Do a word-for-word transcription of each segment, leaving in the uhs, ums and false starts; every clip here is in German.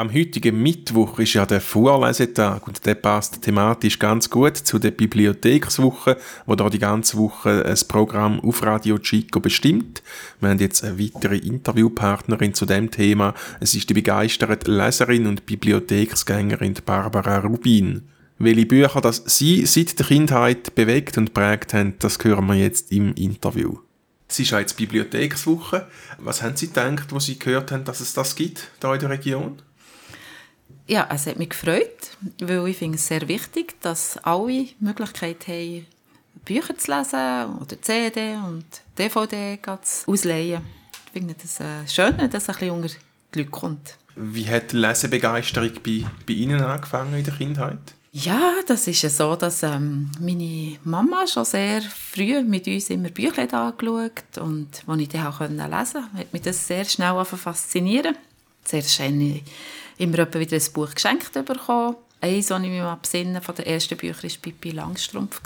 Am heutigen Mittwoch ist ja der Vorlesetag und der passt thematisch ganz gut zu der Bibliothekswoche, wo da die ganze Woche ein Programm auf Radio Chico bestimmt. Wir haben jetzt eine weitere Interviewpartnerin zu dem Thema. Es ist die begeisterte Leserin und Bibliotheksgängerin Barbara Rubin. Welche Bücher das sie seit der Kindheit bewegt und prägt haben, das hören wir jetzt im Interview. Es ist ja jetzt Bibliothekswoche. Was haben Sie gedacht, als Sie gehört haben, dass es das gibt, hier in der Region? Ja, es hat mich gefreut, weil ich finde es sehr wichtig, dass alle die Möglichkeit haben, Bücher zu lesen oder C D und D V D zu ausleihen. Ich finde es äh, schön, dass es ein bisschen unter die Leute kommt. Wie hat die Lesebegeisterung bei, bei Ihnen angefangen in der Kindheit? Ja, das ist ja so, dass ähm, meine Mama schon sehr früh mit uns immer Bücher angeschaut und als ich die auch lesen konnte, hat mich das sehr schnell faszinieren. Zuerst habe ich immer wieder ein Buch geschenkt bekommen. Eins, das ich mich mal besinne, von den ersten Büchern war Pippi Langstrumpf.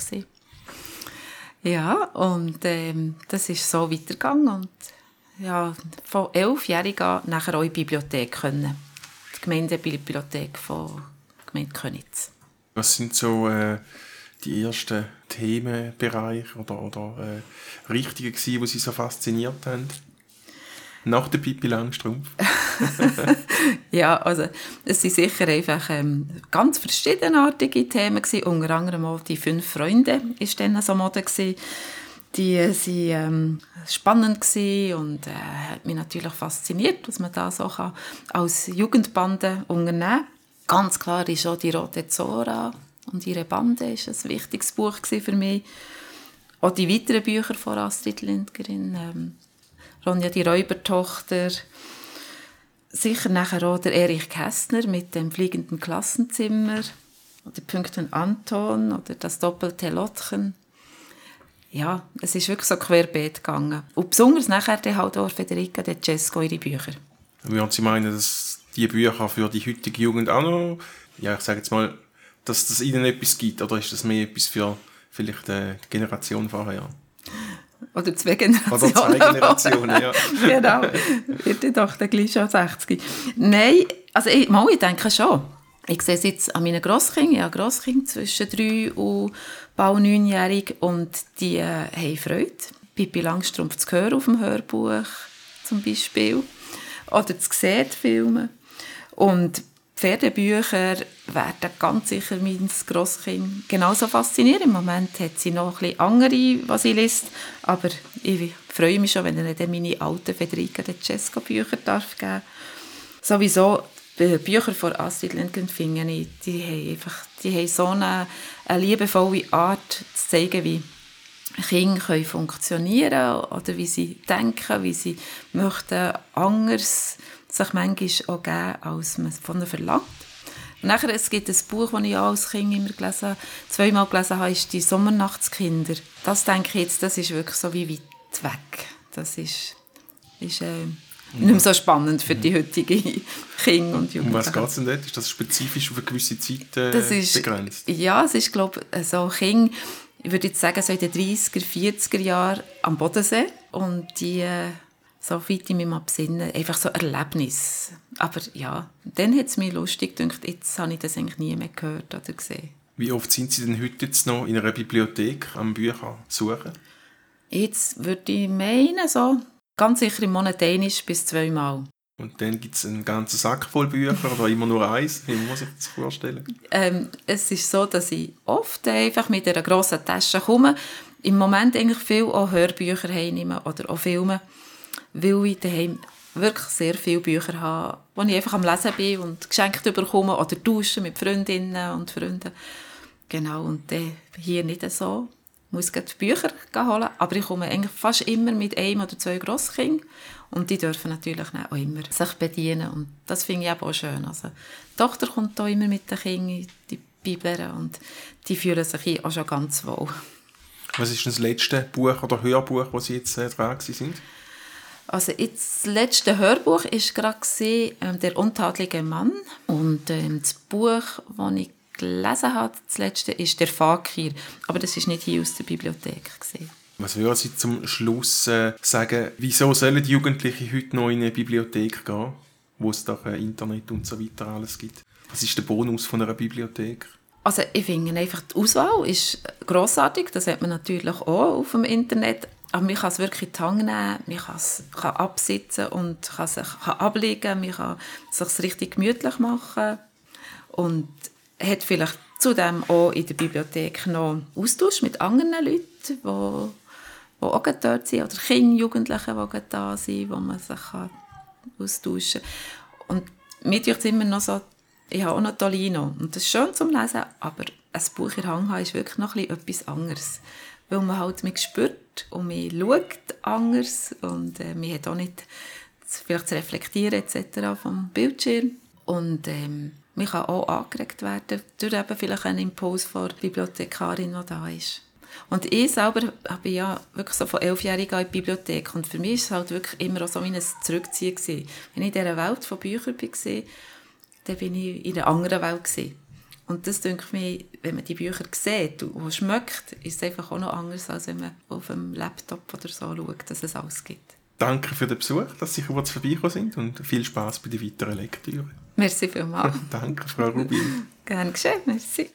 Ja, und ähm, das ist so weitergegangen. Und ja, von elfjährigen an nachher auch in die Bibliothek können. Die Gemeindebibliothek von Gemeinde Köniz. Was sind so äh, die ersten Themenbereiche oder, oder äh, Richtungen gewesen, die Sie so fasziniert haben? Nach der Pippi Langstrumpf? Ja, also es sind sicher einfach ähm, ganz verschiedenartige Themen gewesen. Unter anderem auch die fünf Freunde war dann so Mode gewesen. Die waren ähm, spannend gewesen und äh, hat mich natürlich fasziniert, was man da so kann als Jugendbande unternehmen kann. Ganz klar ist auch die Rote Zora und ihre Bande ist ein wichtiges Buch für mich. Auch die weiteren Bücher von Astrid Lindgren, ähm, Ronja die Räubertochter, sicher nachher auch der Erich Kästner mit dem fliegenden Klassenzimmer oder Pünktchen Anton oder das doppelte Lottchen. Ja, es ist wirklich so querbeet gegangen. Und besonders nachher der halt auch Federica De Cesco ihre Bücher. Würden Sie meinen, dass die Bücher für die heutige Jugend auch noch, ja, ich sage jetzt mal, dass das ihnen etwas gibt, oder ist das mehr etwas für vielleicht eine Generation vorher? Oder zwei Generationen. Oder zwei Generationen, ja. Genau, wird ja doch dann gleich schon sechzig. Nein, also ich, mal, ich denke schon. Ich sehe es jetzt an meinen Grosskindern, ich habe Grosskinder zwischen drei und bald neunjährig und die äh, haben Freude. Pippi Langstrumpf zu hören auf dem Hörbuch zum Beispiel. Oder zu sehen, die Filme. Und Pferdebücher werden ganz sicher mein Grosskind genauso faszinieren. Im Moment hat sie noch ein bisschen andere, was sie liest. Aber ich freue mich schon, wenn er dann meine alten Federica De Cesco Bücher darf geben. Sowieso, die Bücher von Astrid Lindgren finde ich, die haben, einfach, die haben so eine, eine liebevolle Art zu zeigen, wie Kinder können funktionieren oder wie sie denken, wie sie möchten anders sich manchmal auch geben, als man von ihnen verlangt. Und nachher, es gibt ein Buch, das ich auch als Kind immer gelesen, zweimal gelesen habe, ist «Die Sommernachtskinder». Das denke ich jetzt, das ist wirklich so wie weit weg. Das ist, ist äh, nicht mehr so spannend für die heutigen Kinder und Jugendlichen. Um was geht es denn dort? Ist das spezifisch auf eine gewisse Zeit äh, das ist, begrenzt? Ja, es ist, glaube ich, so Kinder, ich würde jetzt sagen, so in den dreißiger, vierziger Jahren am Bodensee. Und die, äh, so weit ich mich mal besinne, einfach so Erlebnis. Aber ja, dann hat es mich lustig gedacht, jetzt habe ich das eigentlich nie mehr gehört oder gesehen. Wie oft sind Sie denn heute jetzt noch in einer Bibliothek am Bücher suchen? Jetzt würde ich meinen, so ganz sicher im Monat einisch bis zweimal. Und dann gibt es einen ganzen Sack voll Bücher oder immer nur eins? Wie muss man sich das vorstellen? Ähm, es ist so, dass ich oft einfach mit einer grossen Tasche komme. Im Moment eigentlich viel auch Hörbücher heimnehme oder auch Filme, weil ich daheim wirklich sehr viele Bücher habe, wo ich einfach am Lesen bin und geschenkt bekomme oder tauschen mit Freundinnen und Freunden. Genau, und äh, hier nicht so. Ich muss gerade Bücher holen, aber ich komme eigentlich fast immer mit einem oder zwei Grosskindern und die dürfen natürlich auch immer sich bedienen und das finde ich auch schön. Also, die Tochter kommt auch immer mit den Kindern in die Bibel und die fühlen sich auch schon ganz wohl. Was ist das letzte Buch oder Hörbuch, das Sie jetzt äh, dran sind? Also jetzt, das letzte Hörbuch war gerade ähm, «Der untadlige Mann» und ähm, das Buch, das ich gelesen habe, das letzte, ist «Der Fakir». Aber das war nicht hier aus der Bibliothek. Was würden Sie zum Schluss äh, sagen, wieso sollen die Jugendlichen heute noch in eine Bibliothek gehen? wo es doch äh, Internet und so weiter alles gibt. Was ist der Bonus von einer Bibliothek? Also ich finde einfach, die Auswahl ist grossartig, das hat man natürlich auch auf dem Internet, aber man kann es wirklich in die Hand nehmen, man kann es kann absitzen und kann sich kann ablegen, man kann es sich richtig gemütlich machen und hat vielleicht zudem auch in der Bibliothek noch Austausch mit anderen Leuten, die, die auch dort sind, oder Kinder, Jugendliche, die da sind, wo man sich kann austauschen kann. Und mir tut es immer noch so, ich habe auch noch Tolino und das ist schön zum Lesen, aber ein Buch in der Hand haben ist wirklich noch etwas anderes, weil man halt mich spürt und man schaut anders und äh, man hat auch nicht vielleicht zu reflektieren et cetera vom Bildschirm und ähm, man kann auch angeregt werden durch eben vielleicht einen Impuls von der Bibliothekarin, die da ist. Und ich selber habe ja wirklich so von elfjährigen in die Bibliothek und für mich war es halt wirklich immer auch so wie ein Zurückziehen gewesen. Wenn ich in dieser Welt von Büchern war, dann bin ich in einer anderen Welt gewesen. Und das denke ich mir, wenn man die Bücher sieht und schmeckt, ist es einfach auch noch anders, als wenn man auf dem Laptop oder so schaut, dass es alles gibt. Danke für den Besuch, dass Sie kurz vorbeigekommen sind und viel Spass bei der weiteren Lektüre. Merci vielmals. Danke, Frau Rubin. Gerne geschehen, merci.